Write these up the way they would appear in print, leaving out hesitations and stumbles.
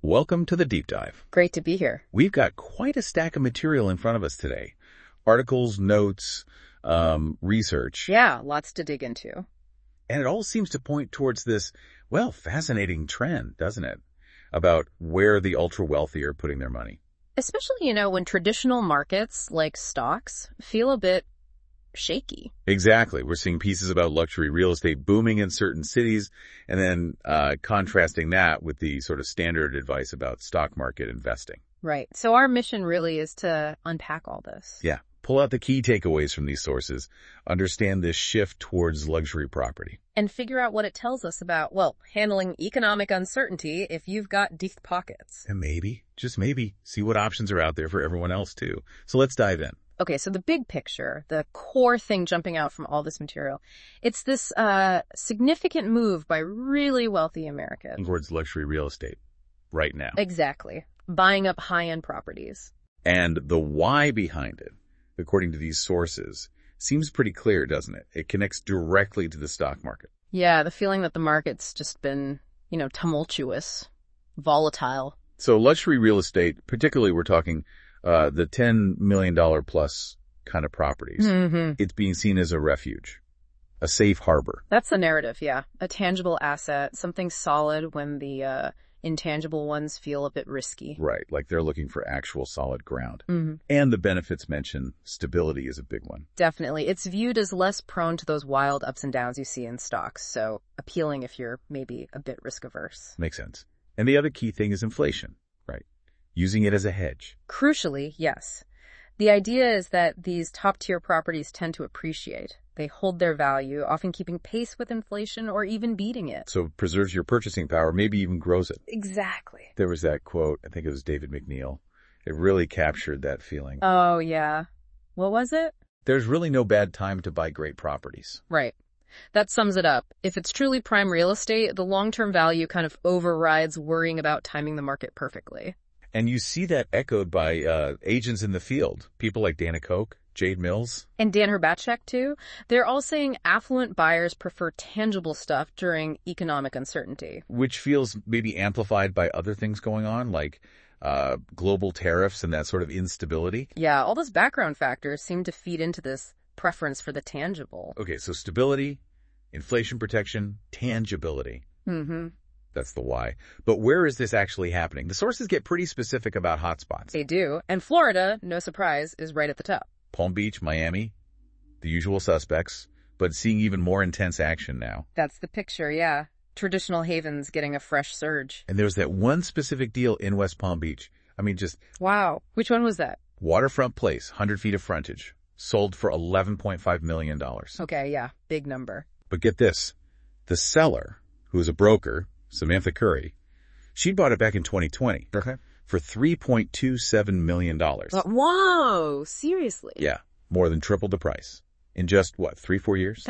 Welcome to the Deep Dive. Great to be here. We've got quite a stack of material in front of us today. Articles, notes, research. Yeah, lots to dig into. And it all seems to point towards this, fascinating trend, doesn't it? About where the ultra-wealthy are putting their money. Especially, when traditional markets like stocks feel a bit shaky. Exactly. We're seeing pieces about luxury real estate booming in certain cities, and then contrasting that with the sort of standard advice about stock market investing. Right. So our mission really is to unpack all this. Yeah. Pull out the key takeaways from these sources, understand this shift towards luxury property. And figure out what it tells us about, handling economic uncertainty if you've got deep pockets. And maybe, just maybe, see what options are out there for everyone else too. So let's dive in. Okay, so the big picture, the core thing jumping out from all this material, it's this significant move by really wealthy Americans. Towards luxury real estate right now. Exactly. Buying up high-end properties. And the why behind it, according to these sources, seems pretty clear, doesn't it? It connects directly to the stock market. Yeah, the feeling that the market's just been, tumultuous, volatile. So luxury real estate, particularly we're talking the $10 million plus kind of properties. Mm-hmm. It's being seen as a refuge, a safe harbor. That's the narrative, yeah. A tangible asset, something solid when the intangible ones feel a bit risky. Right, like they're looking for actual solid ground. Mm-hmm. And the benefits mentioned, stability is a big one. Definitely. It's viewed as less prone to those wild ups and downs you see in stocks, so appealing if you're maybe a bit risk averse. Makes sense. And the other key thing is inflation, right? Using it as a hedge. Crucially, yes. The idea is that these top-tier properties tend to appreciate. They hold their value, often keeping pace with inflation or even beating it. So it preserves your purchasing power, maybe even grows it. Exactly. There was that quote, I think it was David McNeil. It really captured that feeling. Oh, yeah. What was it? There's really no bad time to buy great properties. Right. That sums it up. If it's truly prime real estate, the long-term value kind of overrides worrying about timing the market perfectly. And you see that echoed by agents in the field, people like Dana Koch, Jade Mills. And Dan Herbacek, too. They're all saying affluent buyers prefer tangible stuff during economic uncertainty. Which feels maybe amplified by other things going on, like global tariffs and that sort of instability. Yeah, all those background factors seem to feed into this preference for the tangible. Okay, so stability, inflation protection, tangibility. Mm-hmm. That's the why. But where is this actually happening? The sources get pretty specific about hotspots. They do. And Florida, no surprise, is right at the top. Palm Beach, Miami, the usual suspects, but seeing even more intense action now. That's the picture, yeah. Traditional havens getting a fresh surge. And there was that one specific deal in West Palm Beach. I mean, just... Wow. Which one was that? Waterfront place, 100 feet of frontage, sold for $11.5 million. Okay, yeah. Big number. But get this. The seller, who is a broker, Samantha Curry, she bought it back in 2020 for $3.27 million. Whoa, seriously? Yeah, more than triple the price in just, 3-4 years?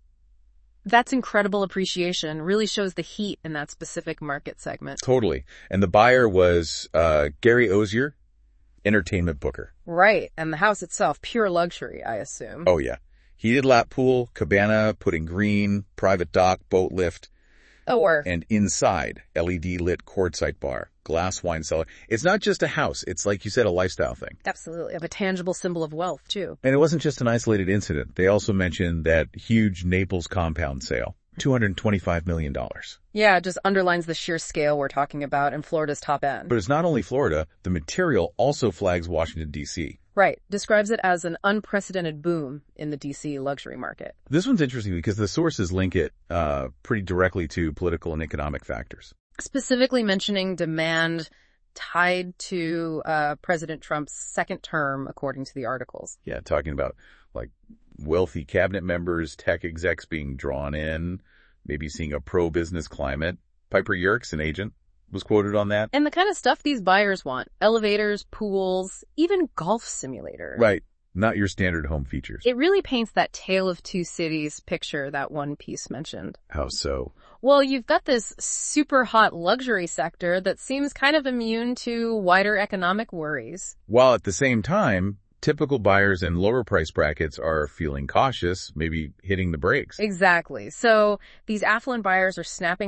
That's incredible appreciation. Really shows the heat in that specific market segment. Totally. And the buyer was Gary Ozier, entertainment booker. Right, and the house itself, pure luxury, I assume. Oh, yeah. Heated lap pool, cabana, putting green, private dock, boat lift. And inside, LED lit quartzite bar, glass wine cellar. It's not just a house. It's, like you said, a lifestyle thing. Absolutely. Of a tangible symbol of wealth, too. And it wasn't just an isolated incident. They also mentioned that huge Naples compound sale, $225 million. Yeah, it just underlines the sheer scale we're talking about in Florida's top end. But it's not only Florida. The material also flags Washington, D.C. Right. Describes it as an unprecedented boom in the D.C. luxury market. This one's interesting because the sources link it pretty directly to political and economic factors. Specifically mentioning demand tied to President Trump's second term, according to the articles. Yeah, talking about, wealthy cabinet members, tech execs being drawn in, maybe seeing a pro-business climate. Piper Yerkes, an agent, was quoted on that. And the kind of stuff these buyers want. Elevators, pools, even golf simulators. Right. Not your standard home features. It really paints that tale of two cities picture that one piece mentioned. How so? Well, you've got this super hot luxury sector that seems kind of immune to wider economic worries. While at the same time, typical buyers in lower price brackets are feeling cautious, maybe hitting the brakes. Exactly. So these affluent buyers are snapping up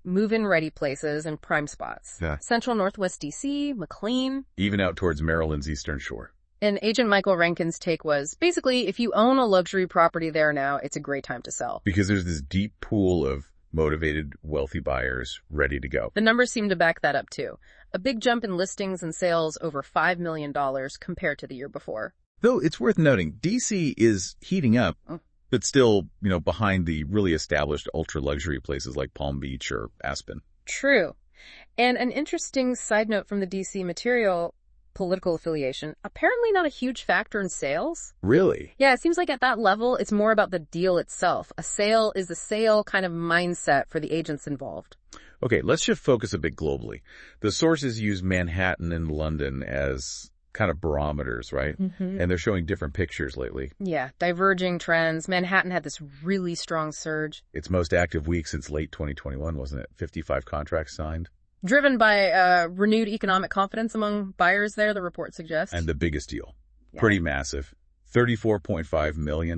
move-in ready places in prime spots. Yeah. Central Northwest D.C., McLean. Even out towards Maryland's Eastern Shore. And Agent Michael Rankin's take was, basically, if you own a luxury property there now, it's a great time to sell. Because there's this deep pool of motivated, wealthy buyers ready to go. The numbers seem to back that up, too. A big jump in listings and sales over $5 million compared to the year before. Though it's worth noting, D.C. is heating up, but still, behind the really established ultra-luxury places like Palm Beach or Aspen. True. And an interesting side note from the D.C. material, political affiliation, apparently not a huge factor in sales. Really? Yeah, it seems like at that level, it's more about the deal itself. A sale is a sale kind of mindset for the agents involved. Okay, let's shift focus a bit globally. The sources use Manhattan and London as kind of barometers, right? Mm-hmm. And they're showing different pictures lately. Yeah, diverging trends. Manhattan had this really strong surge. Its most active week since late 2021, wasn't it? 55 contracts signed. Driven by renewed economic confidence among buyers there, the report suggests. And the biggest deal. Yeah. Pretty massive. $34.5 million.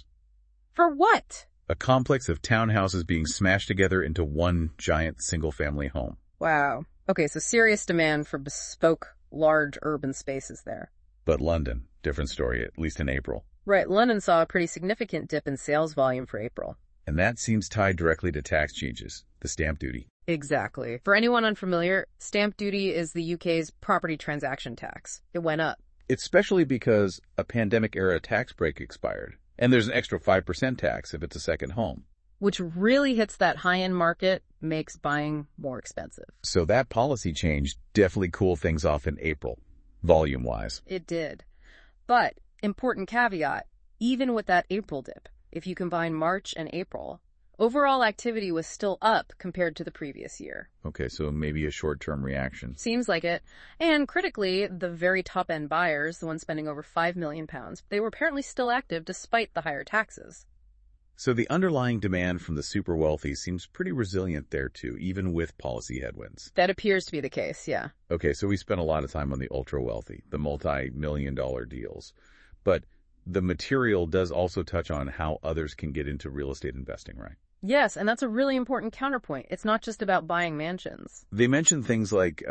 For what? A complex of townhouses being smashed together into one giant single-family home. Wow. Okay, so serious demand for bespoke, large urban spaces there. But London, different story, at least in April. Right, London saw a pretty significant dip in sales volume for April. And that seems tied directly to tax changes, the stamp duty. Exactly. For anyone unfamiliar, stamp duty is the UK's property transaction tax. It went up. Especially because a pandemic-era tax break expired. And there's an extra 5% tax if it's a second home. Which really hits that high-end market, makes buying more expensive. So that policy change definitely cooled things off in April, volume-wise. It did. But, important caveat, even with that April dip, if you combine March and April, overall activity was still up compared to the previous year. Okay, so maybe a short-term reaction. Seems like it. And critically, the very top-end buyers, the ones spending over £5 million, they were apparently still active despite the higher taxes. So the underlying demand from the super wealthy seems pretty resilient there too, even with policy headwinds. That appears to be the case, yeah. Okay, so we spent a lot of time on the ultra wealthy, the multi-million-dollar deals. But the material does also touch on how others can get into real estate investing, right? Yes, and that's a really important counterpoint. It's not just about buying mansions. They mention things like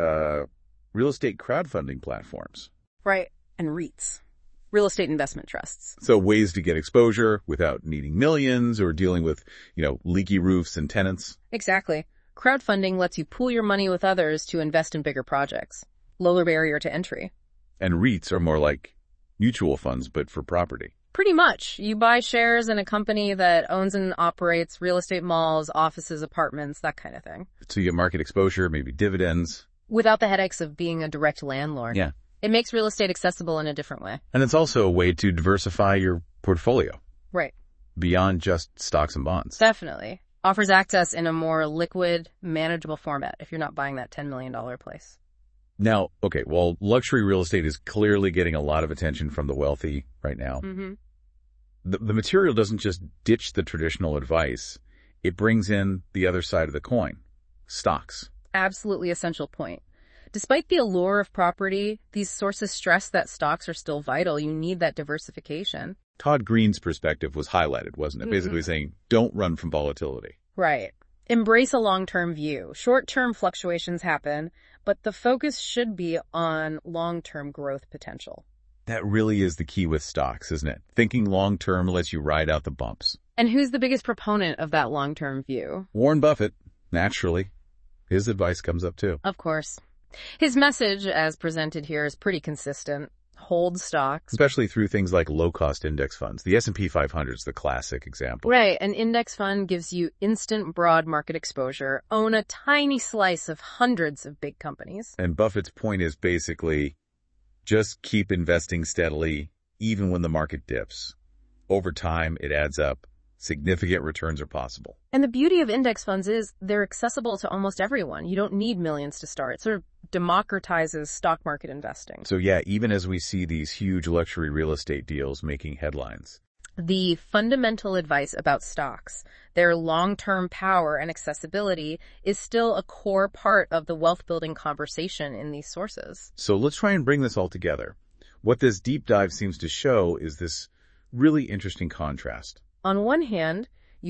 real estate crowdfunding platforms. Right, and REITs. Real estate investment trusts. So ways to get exposure without needing millions or dealing with, leaky roofs and tenants. Exactly. Crowdfunding lets you pool your money with others to invest in bigger projects. Lower barrier to entry. And REITs are more like mutual funds, but for property. Pretty much. You buy shares in a company that owns and operates real estate malls, offices, apartments, that kind of thing. So you get market exposure, maybe dividends. Without the headaches of being a direct landlord. Yeah. It makes real estate accessible in a different way. And it's also a way to diversify your portfolio. Right. Beyond just stocks and bonds. Definitely. Offers access in a more liquid, manageable format if you're not buying that $10 million place. Now, okay, well, luxury real estate is clearly getting a lot of attention from the wealthy right now. Mm-hmm. The material doesn't just ditch the traditional advice. It brings in the other side of the coin. Stocks. Absolutely essential point. Despite the allure of property, these sources stress that stocks are still vital. You need that diversification. Todd Green's perspective was highlighted, wasn't it? Basically saying, don't run from volatility. Right. Embrace a long-term view. Short-term fluctuations happen, but the focus should be on long-term growth potential. That really is the key with stocks, isn't it? Thinking long-term lets you ride out the bumps. And who's the biggest proponent of that long-term view? Warren Buffett, naturally. His advice comes up too. Of course. His message, as presented here, is pretty consistent. Hold stocks. Especially through things like low-cost index funds. The S&P 500 is the classic example. Right. An index fund gives you instant broad market exposure. Own a tiny slice of hundreds of big companies. And Buffett's point is basically just keep investing steadily, even when the market dips. Over time, it adds up. Significant returns are possible. And the beauty of index funds is they're accessible to almost everyone. You don't need millions to start. It sort of democratizes stock market investing. So yeah, even as we see these huge luxury real estate deals making headlines. The fundamental advice about stocks, their long-term power and accessibility, is still a core part of the wealth-building conversation in these sources. So let's try and bring this all together. What this deep dive seems to show is this really interesting contrast. On one hand, you have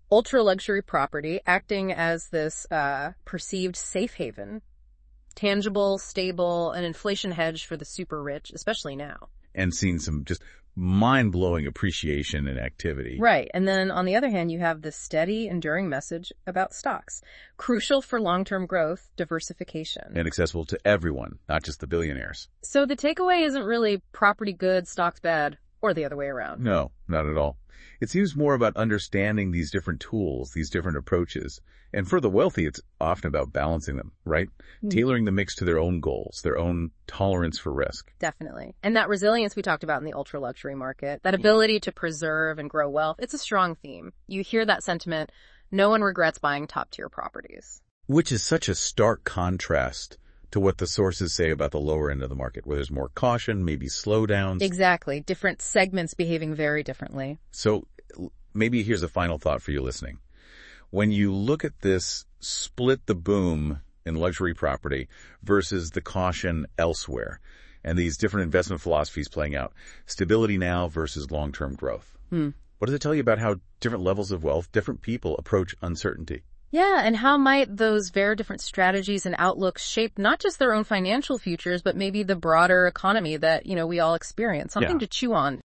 Ultra-luxury property acting as this perceived safe haven, tangible, stable, an inflation hedge for the super rich, especially now. And seeing some just mind-blowing appreciation and activity. Right. And then on the other hand, you have this steady, enduring message about stocks. Crucial for long-term growth, diversification. And accessible to everyone, not just the billionaires. So the takeaway isn't really property good, stocks bad, or the other way around. No, not at all. It seems more about understanding these different tools, these different approaches. And for the wealthy, it's often about balancing them, right? Tailoring the mix to their own goals, their own tolerance for risk. Definitely. And that resilience we talked about in the ultra-luxury market, that ability to preserve and grow wealth, it's a strong theme. You hear that sentiment, no one regrets buying top-tier properties. Which is such a stark contrast to what the sources say about the lower end of the market, where there's more caution, maybe slowdowns. Exactly. Different segments behaving very differently. So maybe here's a final thought for you listening. When you look at this split the boom in luxury property versus the caution elsewhere, and these different investment philosophies playing out, stability now versus long-term growth, what does it tell you about how different levels of wealth, different people approach uncertainty? Yeah, and how might those very different strategies and outlooks shape not just their own financial futures, but maybe the broader economy that, we all experience? Something to chew on.